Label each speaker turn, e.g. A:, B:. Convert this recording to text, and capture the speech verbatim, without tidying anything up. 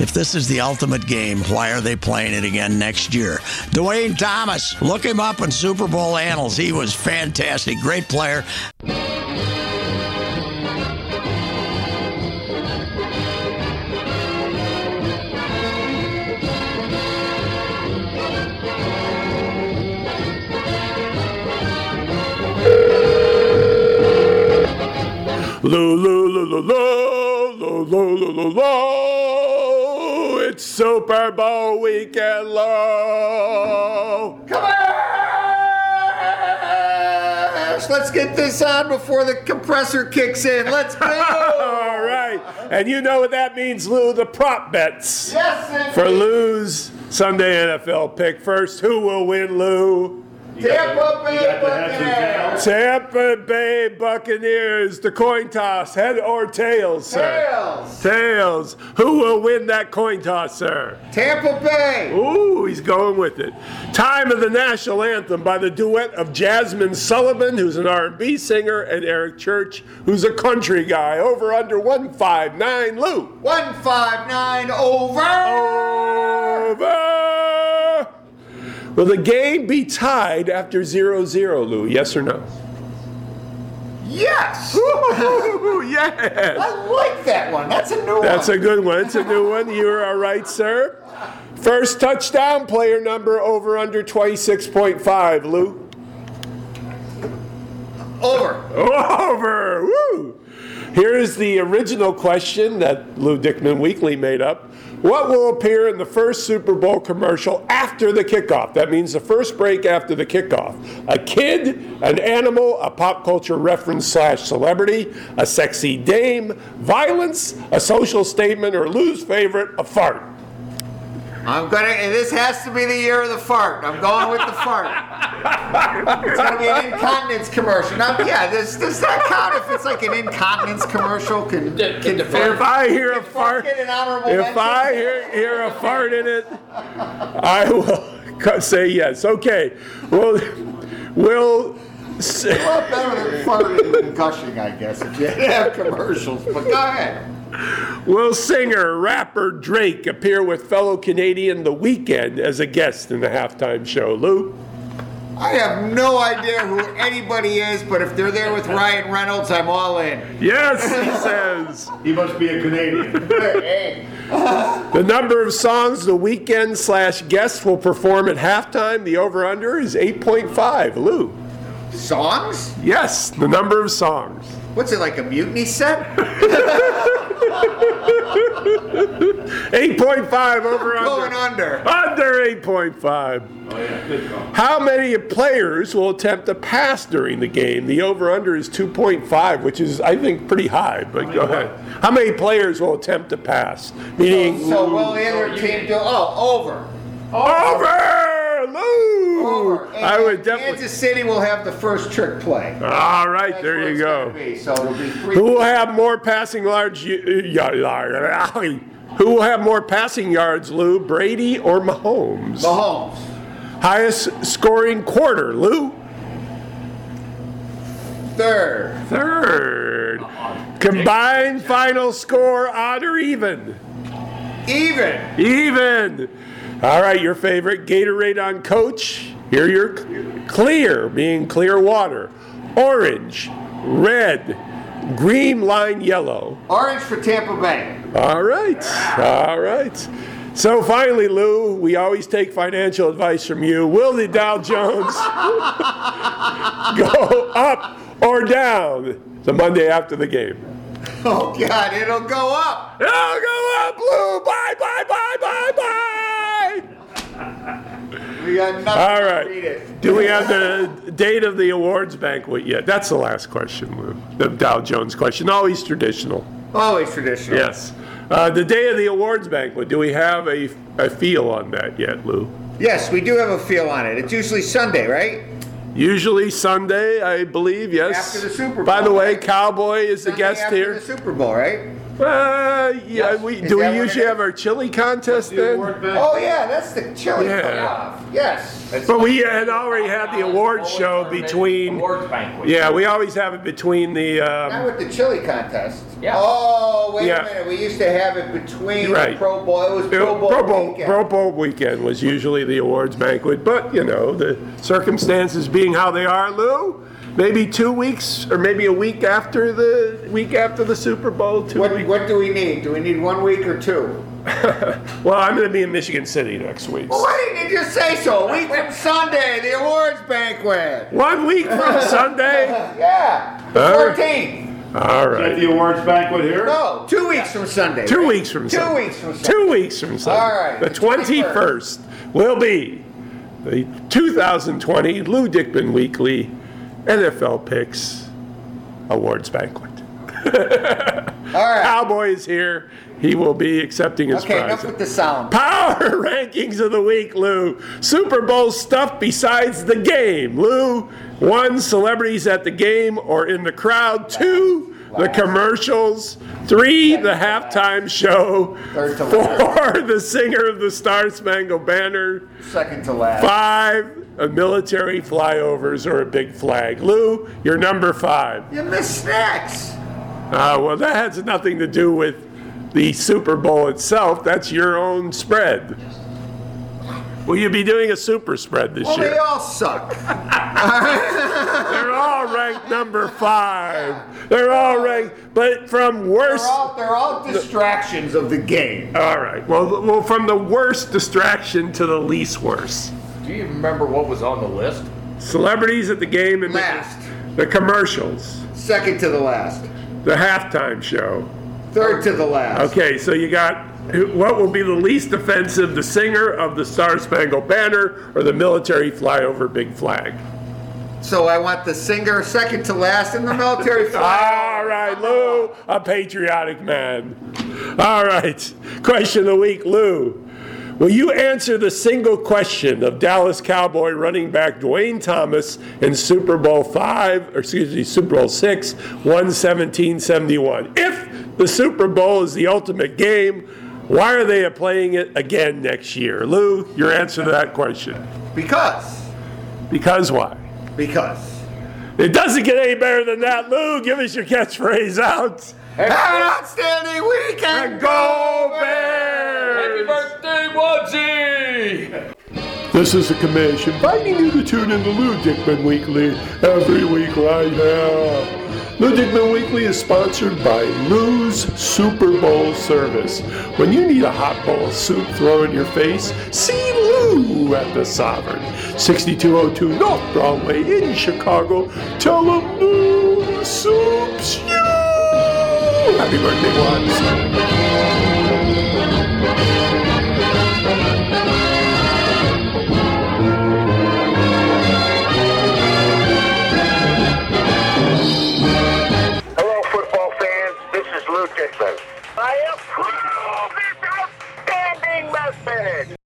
A: If this is the ultimate game, why are they playing it again next year? Dwayne Thomas, look him up in Super Bowl annals. He was fantastic. Great player.
B: Lo, lo, lo, lo, lo, lo, lo, lo, lo, lo. It's Super Bowl weekend, lo.
C: Come on! Let's get this on before the compressor kicks in. Let's go!
B: All right. And you know what that means, Lou, the prop bets.
C: Yes, indeed.
B: For Lou's Sunday N F L pick. First, who will win, Lou?
C: Tampa Bay Buccaneers.
B: Tampa Bay Buccaneers. The coin toss, head or tails, sir?
C: Tails.
B: Tails. Who will win that coin toss, sir?
C: Tampa Bay.
B: Ooh, he's going with it. Time of the national anthem by the duet of Jasmine Sullivan, who's an R and B singer, and Eric Church, who's a country guy. Over under one five nine, Lou.
C: one five nine over.
B: Over. Will the game be tied after zero zero, Lou? Yes or no?
C: Yes.
B: Ooh, yes.
C: I like that one. That's a new one.
B: That's a good one. It's a new one. You are all right, sir. First touchdown, player number over under twenty-six point five, Lou.
C: Over.
B: Over. Woo. Here's the original question that Lou Dickman Weekly made up. What will appear in the first Super Bowl commercial after the kickoff? That means the first break after the kickoff. A kid, an animal, a pop culture reference slash celebrity, a sexy dame, violence, a social statement, or Lou's favorite, a fart.
C: I'm gonna. And this has to be the year of the fart. I'm going with the fart. It's gonna be an incontinence commercial. Now, yeah, does does that count if it's like an incontinence commercial? Can, can the fart?
B: If I hear a fart,
C: get an honorable
B: if
C: mention?
B: I hear, hear a fart in it, I will say yes. Okay, well, we'll.
C: It's a lot better than farting and gushing, I guess, if you have commercials. But go ahead.
B: Will singer, rapper Drake appear with fellow Canadian The Weeknd as a guest in the halftime show, Lou?
C: I have no idea who anybody is, but if they're there with Ryan Reynolds, I'm all in.
B: Yes, he says.
D: He must be a Canadian.
C: Hey.
B: The number of songs The Weeknd slash guests will perform at halftime, the over-under is eight point five, Lou.
C: Songs?
B: Yes, the number of songs.
C: What's it, like a mutiny set?
B: eight point five over under.
C: Going under.
B: Under eight point five.
D: Oh, yeah, good call.
B: How many players will attempt to pass during the game? The over-under is two point five, which is, I think, pretty high, but go ahead. How many players will attempt to pass? Meaning,
C: So, so will the other team do? Oh, over.
B: over! Lou!
C: Over. And
B: I would definitely.
C: Kansas City will have the first trick play.
B: All right,
C: That's
B: there
C: what
B: you
C: it's
B: go.
C: gonna be. So it'll be three.
B: Who will have more passing yards? Who will have more passing yards, Lou? Brady or Mahomes?
C: Mahomes.
B: Highest scoring quarter, Lou?
C: Third.
B: Third. Combined final score, odd or even?
C: Even.
B: Even. All right, your favorite Gatorade on Coach. Here you're clear, meaning clear water. Orange, red, green line yellow.
C: Orange for Tampa Bay.
B: All right, all right. So finally, Lou, we always take financial advice from you. Will the Dow Jones go up or down the Monday after the game?
C: Oh, God, it'll go up.
B: It'll go up, Lou. Bye, bye, bye, bye, bye.
C: We got nothing
B: All
C: to
B: right.
C: read it.
B: Do we have the date of the awards banquet yet? That's the last question, Lou. The Dow Jones question. Always traditional.
C: Always traditional.
B: Yes. Uh, the day of the awards banquet, do we have a, a feel on that yet, Lou?
C: Yes, we do have a feel on it. It's usually Sunday, right?
B: Usually Sunday, I believe, yes.
C: After the Super Bowl.
B: By the way,
C: right?
B: Cowboy is the
C: Sunday
B: guest
C: after
B: here.
C: the Super Bowl, right?
B: Uh, yeah, we,
C: Is
B: do we
C: that what it
B: usually
C: is?
B: have our chili contest
D: The
B: then?
D: award bank.
C: Oh yeah, that's the chili
B: Yeah.
C: cook-off. Yes.
B: But we had already had the awards show between.
E: Awards banquet.
B: Yeah, we always have it between the.
C: Not
B: Um,
C: with the chili contest.
E: Yeah.
C: Oh, wait
B: Yeah.
C: a minute. We used to have it between
B: Right.
C: the Pro Bowl. It was Pro Bowl
B: Pro Bowl,
C: weekend.
B: Pro Bowl weekend was usually the awards banquet, but you know the circumstances being how they are, Lou. Maybe two weeks, or maybe a week after the week after the Super Bowl. Two
C: What,
B: weeks.
C: what do we need? Do we need one week or two?
B: Well, I'm going to be in Michigan City next week.
C: Well, why didn't you just say so? A week from Sunday, the awards banquet.
B: One week from Sunday.
C: Yeah.
B: All right.
C: fourteenth.
B: All
D: Is that
B: right.
D: the awards banquet here?
C: No, two weeks from Sunday.
B: Two
C: right?
B: weeks from
C: Two
B: Sunday.
C: weeks from Sunday.
B: Two weeks from Sunday.
C: All right,
B: The
C: the
B: twenty-first will be the two thousand twenty Lou Dickman Weekly N F L Picks Awards Banquet.
C: All right.
B: Cowboy is here. He will be accepting his
C: Okay,
B: prize.
C: enough with the sound.
B: Power rankings of the week, Lou. Super Bowl stuff besides the game. Lou, one, celebrities at the game or in the crowd. Two, the commercials. Three, the halftime show.
C: Third to
B: Four, the singer of the Star Spangled Banner.
C: Second to last.
B: Five, a military flyovers or a big flag. Lou, you're number five.
C: You missed snacks.
B: Uh, well, that has nothing to do with the Super Bowl itself. That's your own spread. Will you be doing a super spread this
C: Well,
B: year?
C: they all suck.
B: They're all ranked number five. They're all ranked, but from worst.
C: They're all, they're all distractions of the game.
B: All right. Well, well, from the worst distraction to the least worst.
E: Do you remember what was on the list?
B: Celebrities at the game and
C: Last.
B: the, the commercials,
C: Second to the last.
B: the halftime show.
C: Third to the last.
B: Okay, so you got what will be the least offensive, the singer of the Star Spangled Banner or the military flyover big flag?
C: So I want the singer second to last and the military flag.
B: All right, Lou, a patriotic man. All right, question of the week, Lou. Will you answer the single question of Dallas Cowboy running back Dwayne Thomas in Super Bowl five, or excuse me, Super Bowl six, one seventeen seventy-one? If the Super Bowl is the ultimate game, why are they playing it again next year? Lou, your answer to that question.
C: Because.
B: Because why?
C: Because.
B: It doesn't get any better than that. Lou, give us your catchphrase out.
C: Have an outstanding weekend.
B: Go Bears!
E: Happy birthday, Woodsy!
B: This is a commission inviting you to tune in to Lou Dickman Weekly every week right now. Lou Dickman Weekly is sponsored by Lou's Super Bowl Service. When you need a hot bowl of soup thrown in your face, see Lou at the Sovereign, sixty-two oh two North Broadway in Chicago. Tell them Lou Soup's you! Happy birthday, Watts.
F: Hello, football fans. This is Lou Dickman. I approve this outstanding message.